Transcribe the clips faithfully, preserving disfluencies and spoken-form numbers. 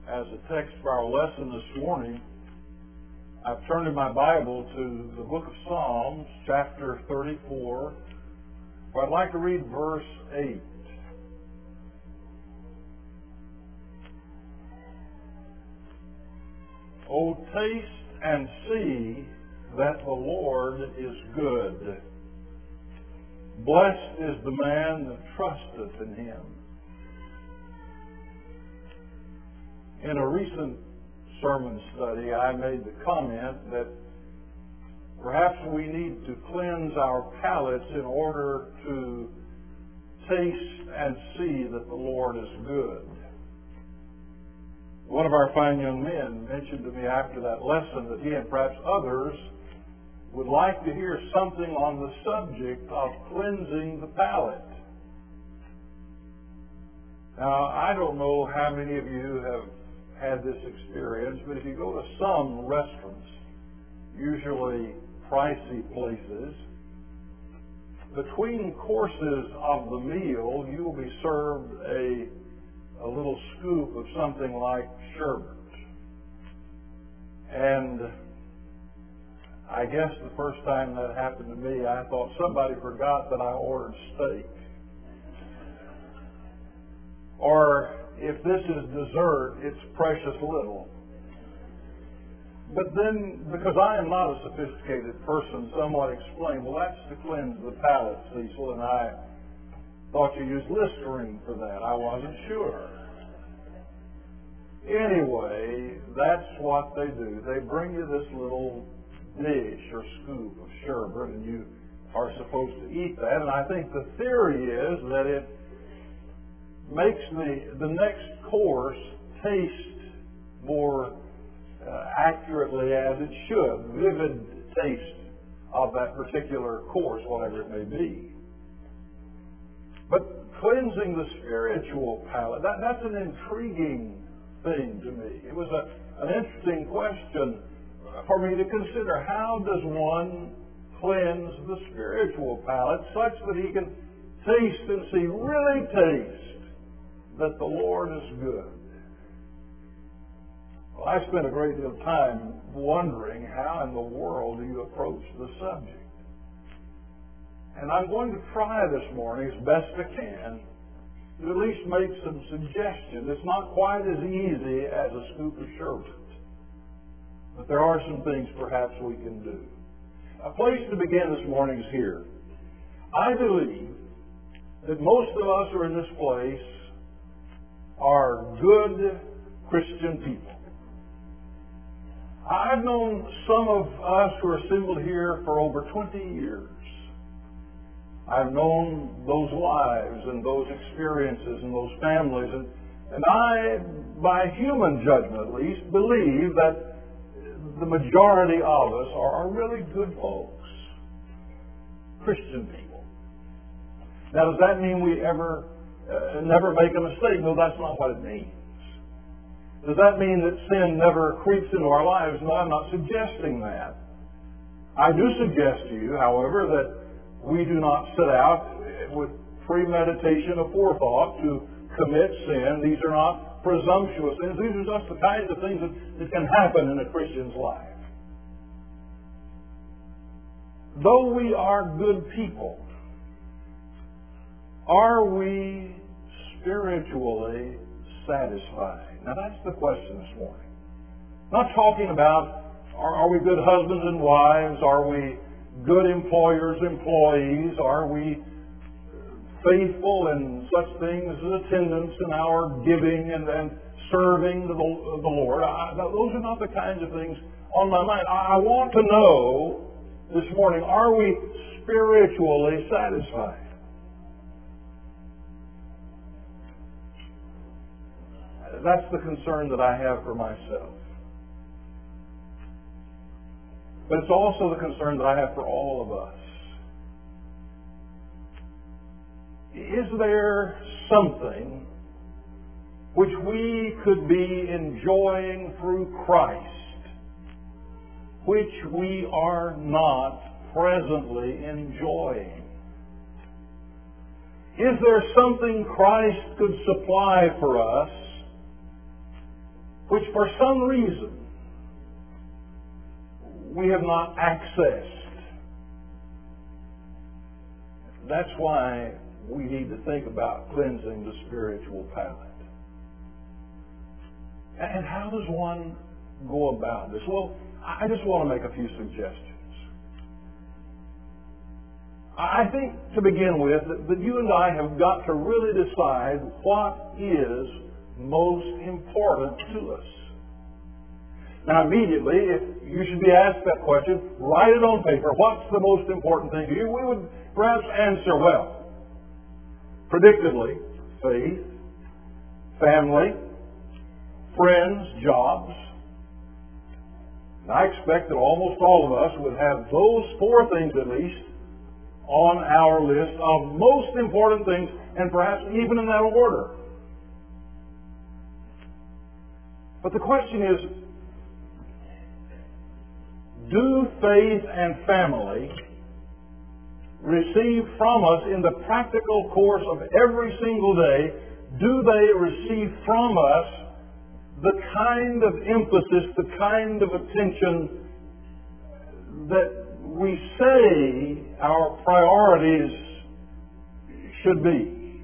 As a text for our lesson this morning, I've turned in my Bible to the book of Psalms, chapter thirty-four, where I'd like to read verse eight. Oh, taste and see that the Lord is good. Blessed is the man that trusteth in him. In a recent sermon study, I made the comment that perhaps we need to cleanse our palates in order to taste and see that the Lord is good. One of our fine young men mentioned to me after that lesson that he and perhaps others would like to hear something on the subject of cleansing the palate. Now, I don't know how many of you have had this experience, but if you go to some restaurants, usually pricey places, between courses of the meal, you will be served a, a little scoop of something like sherbet. And I guess the first time that happened to me, I thought somebody forgot that I ordered steak. Or if this is dessert, it's precious little. But then, because I am not a sophisticated person, someone explained, well, that's to cleanse the palate, Cecil, and I thought you used Listerine for that. I wasn't sure. Anyway, that's what they do. They bring you this little dish or scoop of sherbet, and you are supposed to eat that. And I think the theory is that it makes the, the next course taste more uh, accurately as it should, vivid taste of that particular course, whatever it may be. But cleansing the spiritual palate, that, that's an intriguing thing to me. It was a, an interesting question for me to consider. How does one cleanse the spiritual palate such that he can taste and see, really taste, that the Lord is good? Well, I spent a great deal of time wondering how in the world do you approach the subject. And I'm going to try this morning as best I can to at least make some suggestions. It's not quite as easy as a scoop of sherbet, but there are some things perhaps we can do. A place to begin this morning is here. I believe that most of us who are in this place are good Christian people. I've known some of us who are assembled here for over twenty years. I've known those lives and those experiences and those families, and, and I, by human judgment at least, believe that the majority of us are, are really good folks, Christian people. Now, does that mean we ever uh, never make a mistake? No, that's not what it means. Does that mean that sin never creeps into our lives? No, I'm not suggesting that. I do suggest to you, however, that we do not set out with premeditation or forethought to commit sin. These are not presumptuous sins. These are just the kinds of things that, that can happen in a Christian's life. Though we are good people, are we spiritually satisfied? Now that's the question this morning. I'm not talking about are, are we good husbands and wives? Are we good employers, employees? Are we faithful in such things as attendance and our giving and, and serving the, the Lord? I, those are not the kinds of things on my mind. I, I want to know this morning, are we spiritually satisfied? That's the concern that I have for myself. But it's also the concern that I have for all of us. Is there something which we could be enjoying through Christ, which we are not presently enjoying? Is there something Christ could supply for us which for some reason we have not accessed. That's why we need to think about cleansing the spiritual palate. And how does one go about this? Well, I just want to make a few suggestions. I think, to begin with, that you and I have got to really decide what is most important to us. Now, immediately, if you should be asked that question, write it on paper. What's the most important thing to you? We would perhaps answer, well, predictably, faith, family, friends, jobs. And I expect that almost all of us would have those four things at least on our list of most important things, and perhaps even in that order. But the question is, do faith and family receive from us in the practical course of every single day, do they receive from us the kind of emphasis, the kind of attention that we say our priorities should be?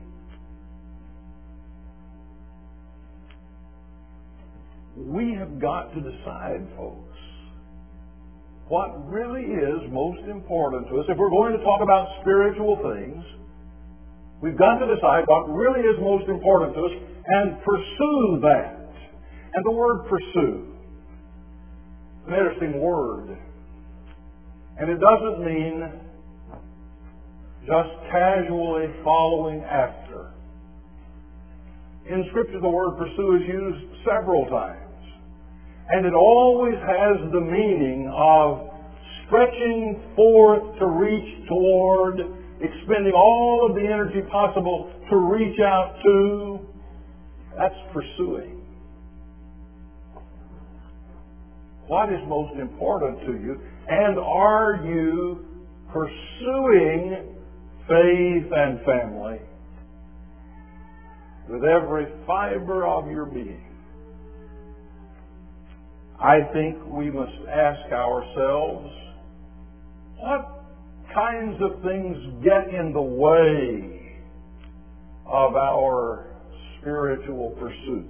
We have got to decide, folks, what really is most important to us. If we're going to talk about spiritual things, we've got to decide what really is most important to us and pursue that. And the word pursue, an interesting word. And it doesn't mean just casually following after. In Scripture, the word pursue is used several times. And it always has the meaning of stretching forth to reach toward, expending all of the energy possible to reach out to. That's pursuing. What is most important to you? And are you pursuing faith and family with every fiber of your being? I think we must ask ourselves, what kinds of things get in the way of our spiritual pursuits?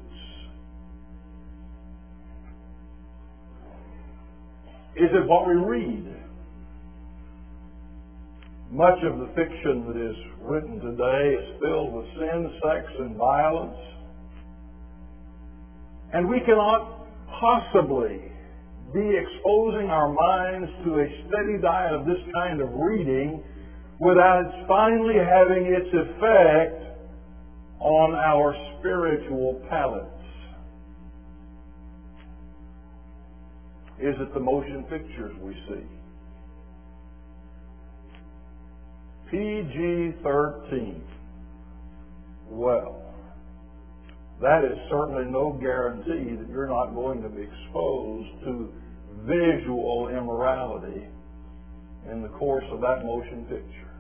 Is it what we read? Much of the fiction that is written today is filled with sin, sex, and violence. And we cannot possibly be exposing our minds to a steady diet of this kind of reading without it finally having its effect on our spiritual palates. Is it the motion pictures we see? P G thirteen. Well, that is certainly no guarantee that you're not going to be exposed to visual immorality in the course of that motion picture.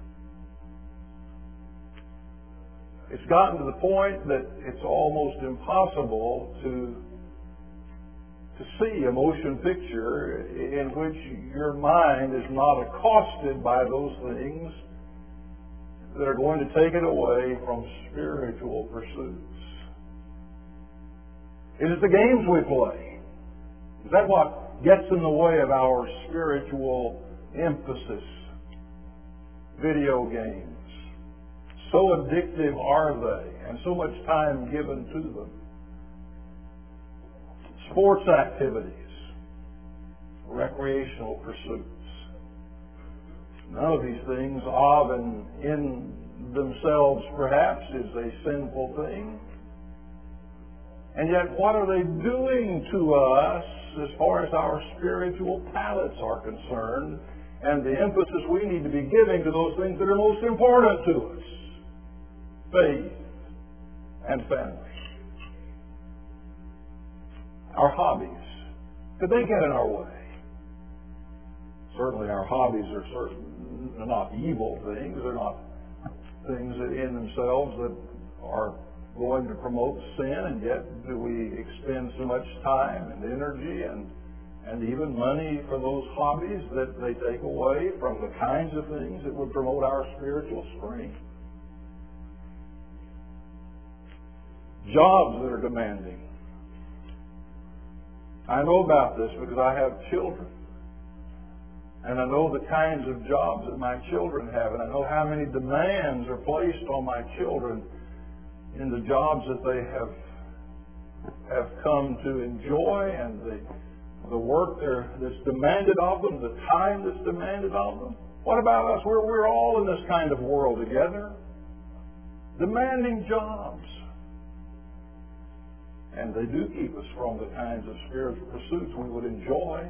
It's gotten to the point that it's almost impossible to to see a motion picture in which your mind is not accosted by those things that are going to take it away from spiritual pursuits. Is it the games we play? Is that what gets in the way of our spiritual emphasis? Video games. So addictive are they, and so much time given to them. Sports activities. Recreational pursuits. None of these things, of and in themselves perhaps, is a sinful thing. And yet, what are they doing to us as far as our spiritual palates are concerned, and the emphasis we need to be giving to those things that are most important to us? Faith and family. Our hobbies. Could they get in our way? Certainly our hobbies are certain, they're not evil things. They're not things that in themselves that are going to promote sin, and yet do we expend so much time and energy and and even money for those hobbies that they take away from the kinds of things that would promote our spiritual strength? Jobs that are demanding. I know about this because I have children. And I know the kinds of jobs that my children have, and I know how many demands are placed on my children in the jobs that they have have come to enjoy, and the the work there that's demanded of them, the time that's demanded of them. What about us? We're we're all in this kind of world together, demanding jobs, and they do keep us from the kinds of spiritual pursuits we would enjoy.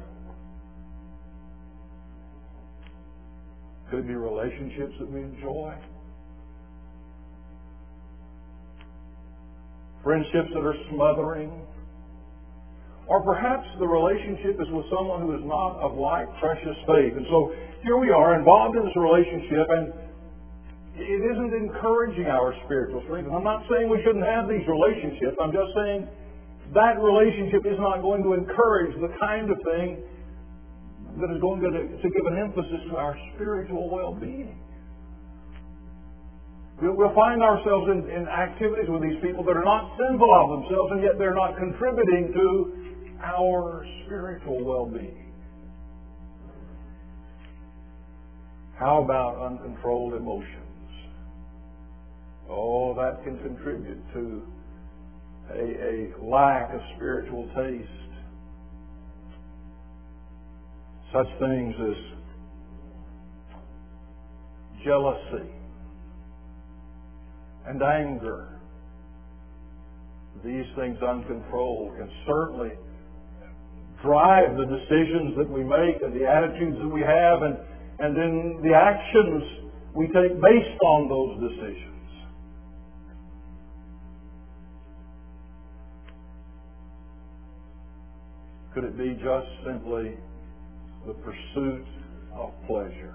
Could it be relationships that we enjoy? Friendships that are smothering? Or perhaps the relationship is with someone who is not of like precious faith. And so here we are involved in this relationship, and it isn't encouraging our spiritual strength. And I'm not saying we shouldn't have these relationships. I'm just saying that relationship is not going to encourage the kind of thing that is going to, to give an emphasis to our spiritual well-being. We'll, we'll find ourselves in, in activities with these people that are not sinful of themselves, and yet they're not contributing to our spiritual well-being. How about uncontrolled emotions? Oh, that can contribute to a, a lack of spiritual taste. Such things as jealousy and anger. These things uncontrolled can certainly drive the decisions that we make and the attitudes that we have, and, and then the actions we take based on those decisions. Could it be just simply the pursuit of pleasure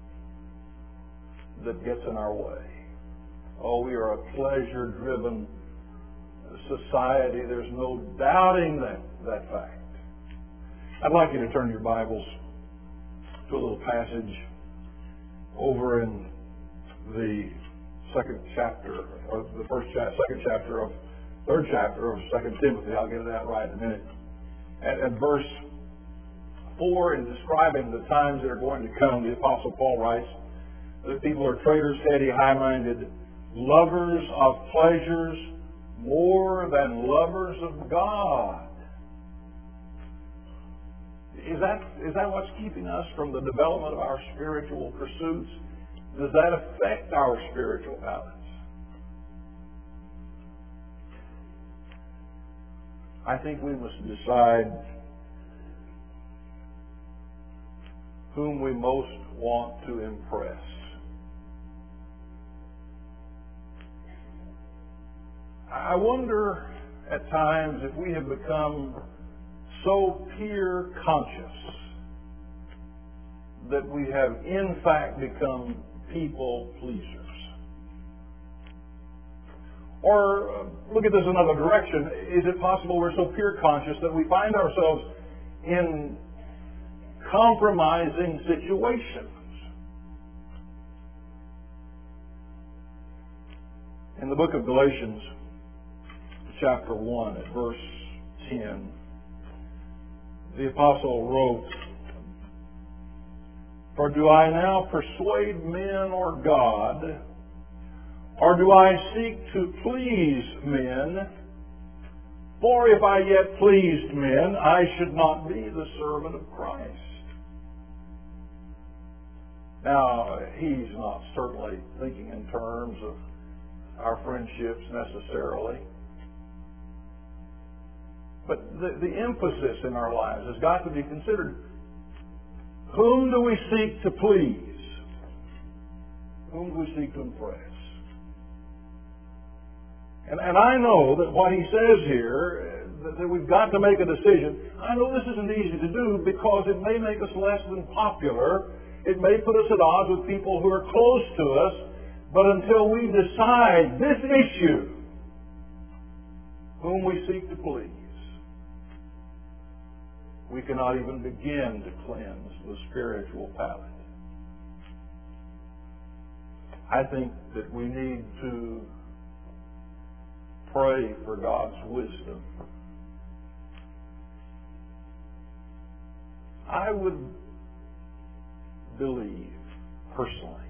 that gets in our way? Oh, we are a pleasure-driven society. There's no doubting that, that fact. I'd like you to turn your Bibles to a little passage over in the second chapter, or the first chapter, second chapter of, third chapter of Second Timothy. I'll get it out right in a minute. At, at verse four, in describing the times that are going to come, the Apostle Paul writes that people are traitors, heady, high-minded, lovers of pleasures more than lovers of God. Is that, is that what's keeping us from the development of our spiritual pursuits? Does that affect our spiritual balance? I think we must decide whom we most want to impress. I wonder at times if we have become so peer conscious that we have in fact become people pleasers. Or uh, look at this another direction. Is it possible we're so peer conscious that we find ourselves in compromising situations? In the book of Galatians, chapter one, at verse ten, the apostle wrote, "For do I now persuade men or God? Or do I seek to please men? For if I yet pleased men, I should not be the servant of Christ." Now, he's not certainly thinking in terms of our friendships necessarily. But the, the emphasis in our lives has got to be considered. Whom do we seek to please? Whom do we seek to impress? And, and I know that what he says here, that, that we've got to make a decision. I know this isn't easy to do because it may make us less than popular. It may put us at odds with people who are close to us. But until we decide this issue, whom we seek to please, we cannot even begin to cleanse the spiritual palate. I think that we need to pray for God's wisdom. I would believe, personally,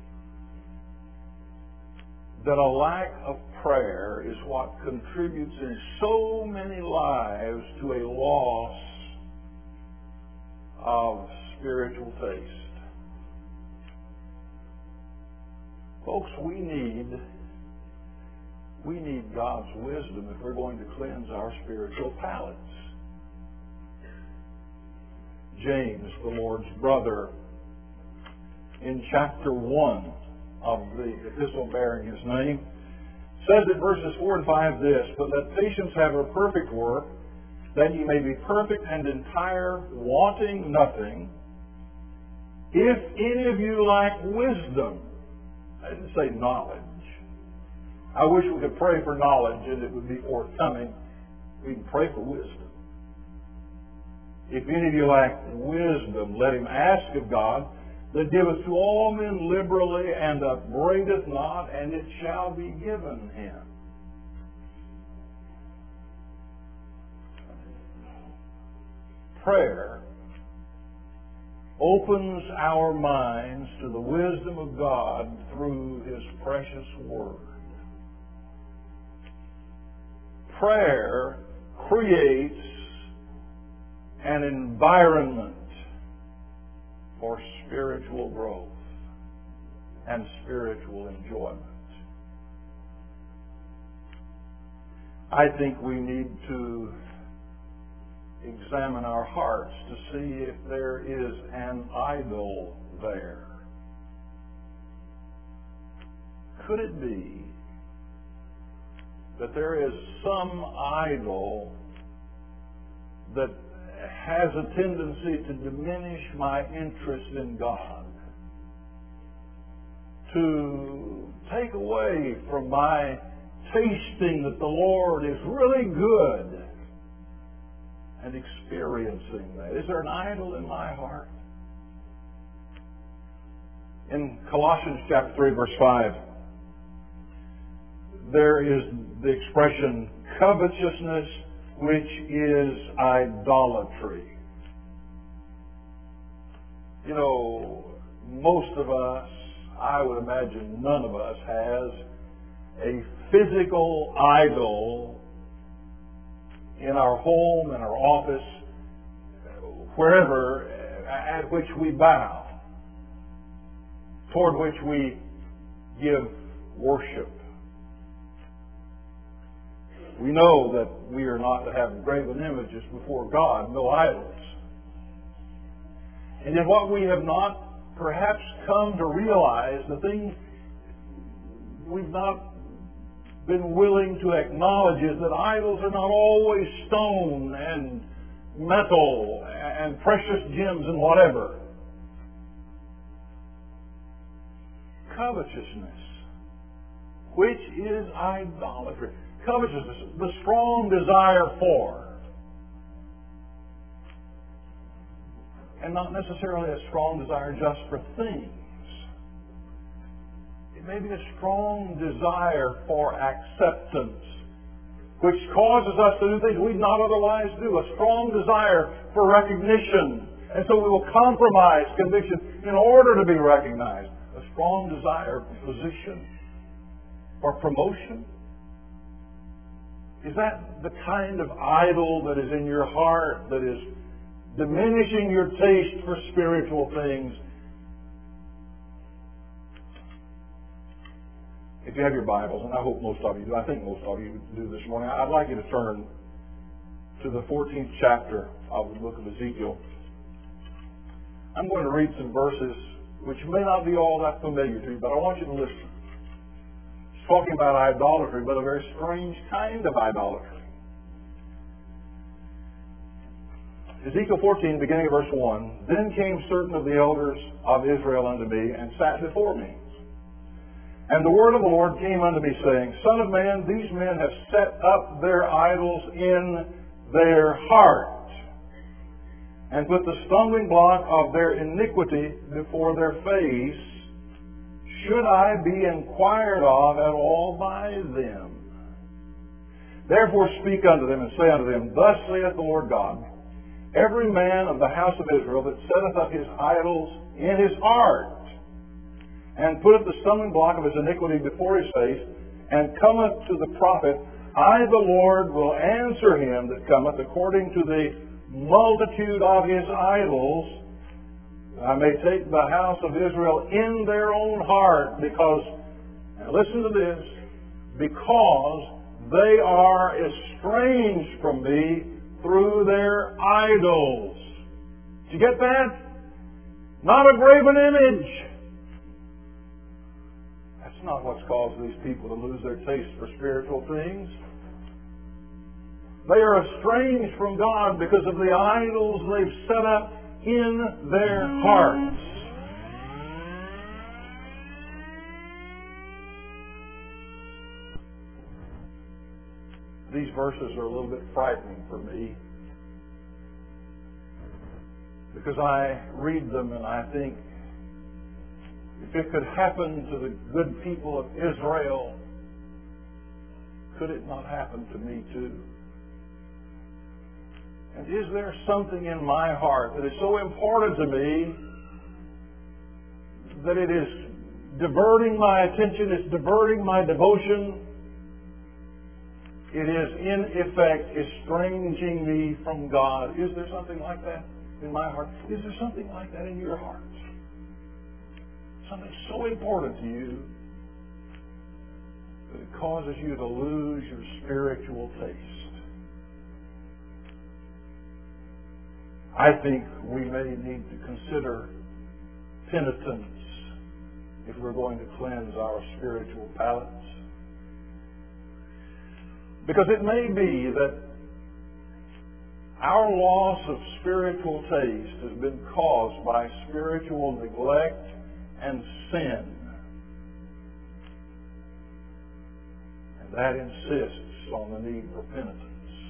that a lack of prayer is what contributes in so many lives to a loss of spiritual taste. Folks, we need we need God's wisdom if we're going to cleanse our spiritual palates. James, the Lord's brother, in chapter one of the epistle bearing his name, says in verses four and five this, "But let patience have her perfect work, that ye may be perfect and entire, wanting nothing. If any of you lack wisdom," I didn't say knowledge. I wish we could pray for knowledge and it would be forthcoming. We can pray for wisdom. "If any of you lack wisdom, let him ask of God, that giveth to all men liberally and upbraideth not, and it shall be given him." Prayer opens our minds to the wisdom of God through His precious Word. Prayer creates an environment for spiritual growth and spiritual enjoyment. I think we need to examine our hearts to see if there is an idol there. Could it be that there is some idol that has a tendency to diminish my interest in God, to take away from my tasting that the Lord is really good and experiencing that? Is there an idol in my heart? In Colossians chapter three, verse five, there is the expression covetousness, which is idolatry. You know, most of us, I would imagine none of us, has a physical idol in our home, in our office, wherever, at which we bow, toward which we give worship. We know that we are not to have graven images before God, no idols. And yet what we have not perhaps come to realize, the thing we've not been willing to acknowledge, is that idols are not always stone and metal and precious gems and whatever. Covetousness, which is idolatry. Covetousness, the strong desire for, and not necessarily a strong desire just for things. It may be a strong desire for acceptance, which causes us to do things we'd not otherwise do. A strong desire for recognition, and so we will compromise conviction in order to be recognized. A strong desire for position, for promotion. Is that the kind of idol that is in your heart that is diminishing your taste for spiritual things? If you have your Bibles, and I hope most of you do, I think most of you do this morning, I'd like you to turn to the fourteenth chapter of the book of Ezekiel. I'm going to read some verses which may not be all that familiar to you, but I want you to listen. It's talking about idolatry, but a very strange kind of idolatry. Ezekiel fourteen, beginning of verse one, "Then came certain of the elders of Israel unto me, and sat before me. And the word of the Lord came unto me, saying, Son of man, these men have set up their idols in their heart, and put the stumbling block of their iniquity before their face. Should I be inquired of at all by them? Therefore speak unto them, and say unto them, Thus saith the Lord God, Every man of the house of Israel that setteth up his idols in his heart, and putteth the stumbling block of his iniquity before his face, and cometh to the prophet, I the Lord will answer him that cometh according to the multitude of his idols. I may take the house of Israel in their own heart, because, now listen to this, because they are estranged from me through their idols. Did you get that? Not a graven image. That's not what's caused these people to lose their taste for spiritual things. They are estranged from God because of the idols they've set up in their hearts. These verses are a little bit frightening for me, because I read them and I think, if it could happen to the good people of Israel, could it not happen to me too? And is there something in my heart that is so important to me that it is diverting my attention, it's diverting my devotion, it is in effect estranging me from God? Is there something like that in my heart? Is there something like that in your heart? Something so important to you that it causes you to lose your spiritual taste. I think we may need to consider penitence if we're going to cleanse our spiritual palates. Because it may be that our loss of spiritual taste has been caused by spiritual neglect and sin. And that insists on the need for penitence.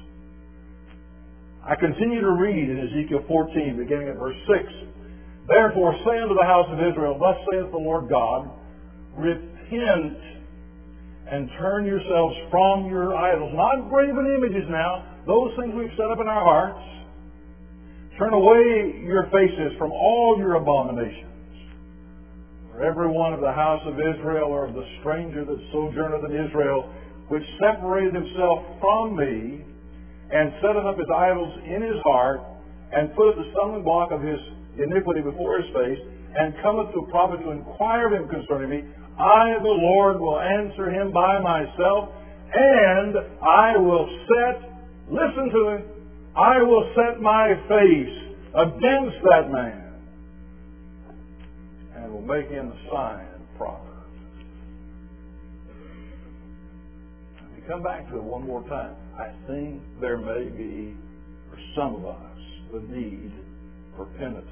I continue to read in Ezekiel fourteen, beginning at verse six. Therefore say unto the house of Israel, Thus saith the Lord God, Repent and turn yourselves from your idols. Not graven images now, those things we've set up in our hearts. Turn away your faces from all your abominations. For every one of the house of Israel, or of the stranger that sojourneth in Israel, which separated himself from me, and setteth up his idols in his heart, and putteth the stumbling block of his iniquity before his face, and cometh to a prophet to inquire of him concerning me, I, the Lord, will answer him by myself, and I will set, listen to him, I will set my face against that man, and will make him a sign of proverb. If you come back to it one more time, I think there may be, for some of us, the need for penitence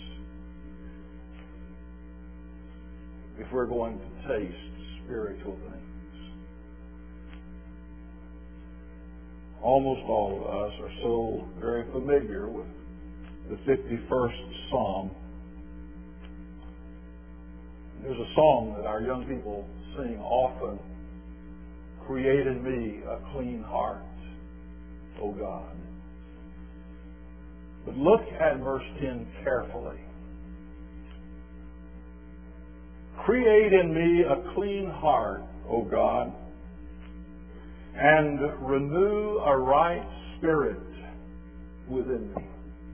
if we're going to taste spiritual things. Almost all of us are so very familiar with the fifty-first Psalm. There's a song that our young people sing often, Create in me a clean heart, O God. But look at verse ten carefully. Create in me a clean heart, O God, and renew a right spirit within me.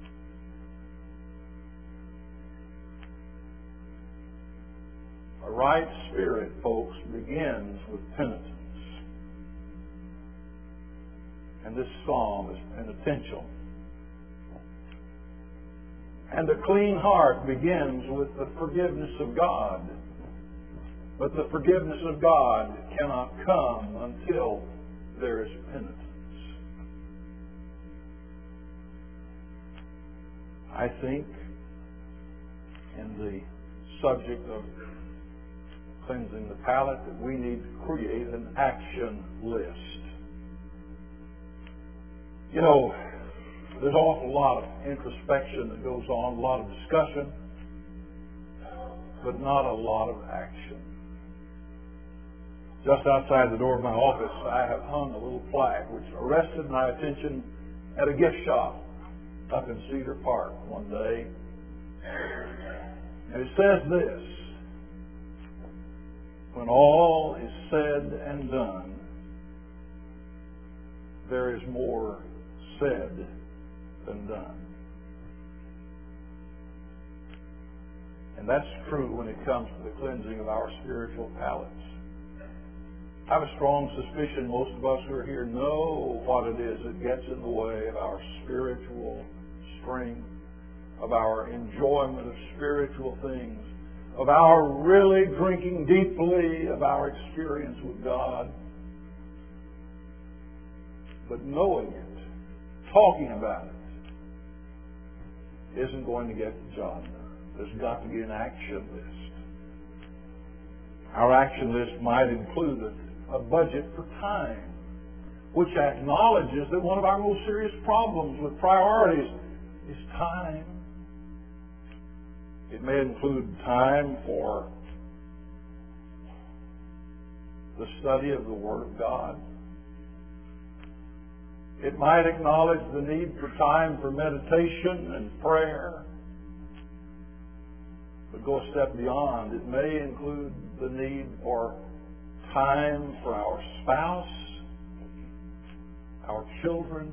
A right spirit, folks, begins with penitence. And this psalm is penitential. And a clean heart begins with the forgiveness of God. But the forgiveness of God cannot come until there is penitence. I think in the subject of cleansing the palate, that we need to create an action list. You know, there's an awful lot of introspection that goes on, a lot of discussion, but not a lot of action. Just outside the door of my office, I have hung a little plaque which arrested my attention at a gift shop up in Cedar Park one day. And it says this: when all is said and done, there is more said than done. And that's true when it comes to the cleansing of our spiritual palates. I have a strong suspicion most of us who are here know what it is that gets in the way of our spiritual strength, of our enjoyment of spiritual things, of our really drinking deeply of our experience with God. But knowing it, talking about it, isn't going to get the job done. There's got to be an action list. Our action list might include a, a budget for time, which acknowledges that one of our most serious problems with priorities is time. It may include time for the study of the Word of God. It might acknowledge the need for time for meditation and prayer. But go a step beyond. It may include the need for time for our spouse, our children.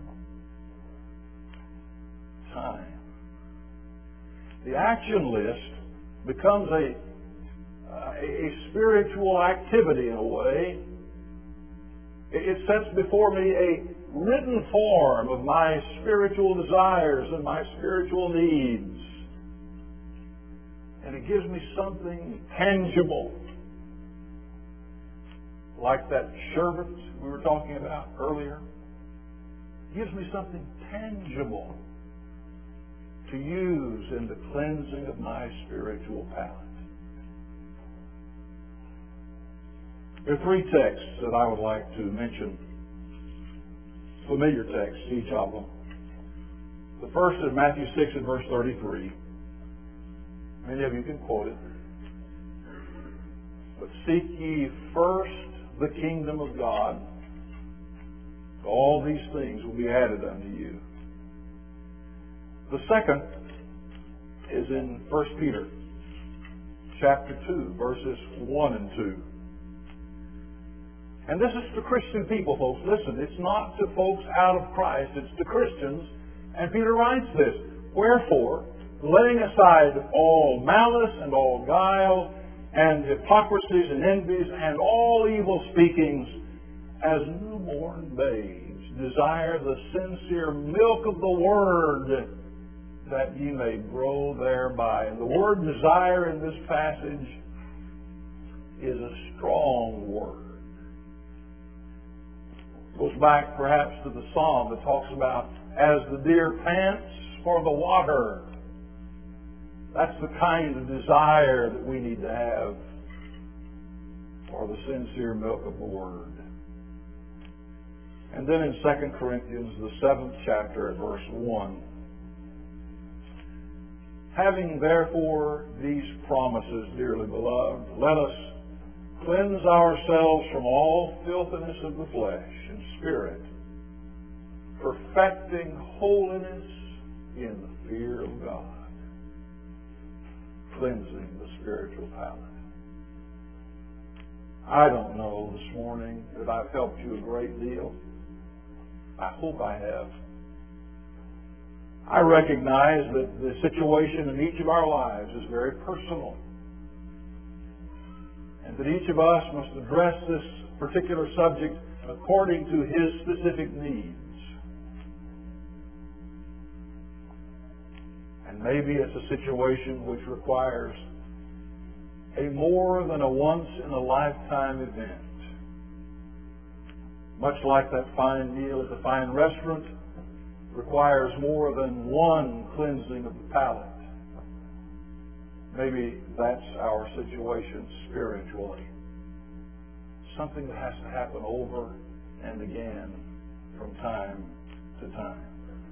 Time. The action list becomes a, uh, a spiritual activity in a way. It sets before me a written form of my spiritual desires and my spiritual needs. And it gives me something tangible, like that sherbet we were talking about earlier. It gives me something tangible to use in the cleansing of my spiritual palate. There are three texts that I would like to mention, familiar texts, each of them. The first is Matthew six and verse thirty-three. Many of you can quote it. But seek ye first the kingdom of God. All these things will be added unto you. The second is in First Peter chapter two, verses one and two. And this is to Christian people, folks. Listen, it's not to folks out of Christ. It's to Christians. And Peter writes this: wherefore, laying aside all malice and all guile and hypocrisies and envies and all evil speakings, as newborn babes, desire the sincere milk of the Word, that ye may grow thereby. And the word desire in this passage is a strong word. It goes back perhaps to the psalm that talks about as the deer pants for the water. That's the kind of desire that we need to have for the sincere milk of the Word. And then in Second Corinthians, the seventh chapter at verse one, having therefore these promises, dearly beloved, let us cleanse ourselves from all filthiness of the flesh and spirit, perfecting holiness in the fear of God. Cleansing the spiritual palate. I don't know this morning that I've helped you a great deal. I hope I have. I recognize that the situation in each of our lives is very personal, and that each of us must address this particular subject according to his specific needs. And maybe it's a situation which requires a more than a once-in-a-lifetime event. Much like that fine meal at the fine restaurant requires more than one cleansing of the palate. maybe that's our situation spiritually. Something that has to happen over and again from time to time.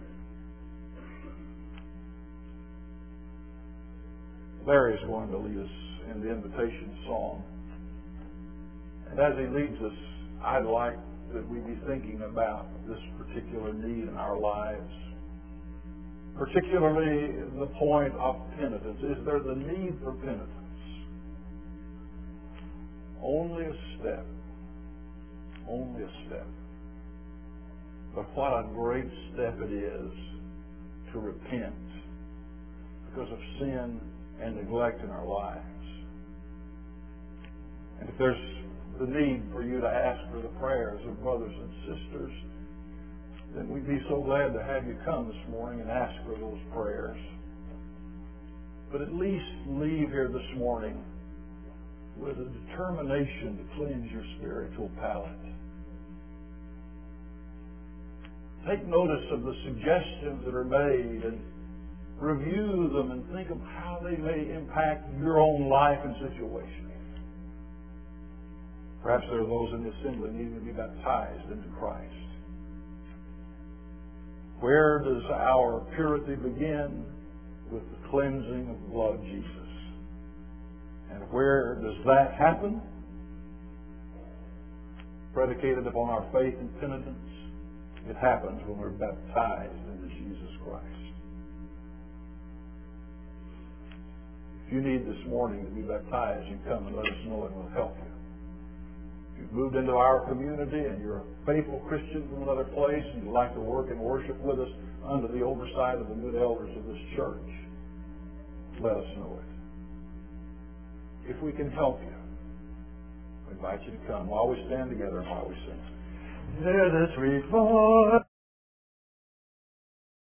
Larry is going to lead us in the invitation song. And as he leads us, I'd like that we be thinking about this particular need in our lives. Particularly the point of penitence. Is there the need for penitence? Only a step. Only a step. But what a great step it is to repent because of sin and neglect in our lives. And if there's the need for you to ask for the prayers of brothers and sisters, then we'd be so glad to have you come this morning and ask for those prayers. But at least leave here this morning with a determination to cleanse your spiritual palate. Take notice of the suggestions that are made and review them and think of how they may impact your own life and situation. Perhaps there are those in the assembly needing to be baptized into Christ. Where does our purity begin? With the cleansing of the blood of Jesus. And where does that happen? Predicated upon our faith and penitence. It happens when we're baptized into Jesus Christ. If you need this morning to be baptized, you come and let us know and we'll help you. If you've moved into our community and you're a faithful Christian from another place and you'd like to work and worship with us under the oversight of the good elders of this church, let us know it. If we can help you, we invite you to come while we stand together and while we sing. Hear the sweet voice.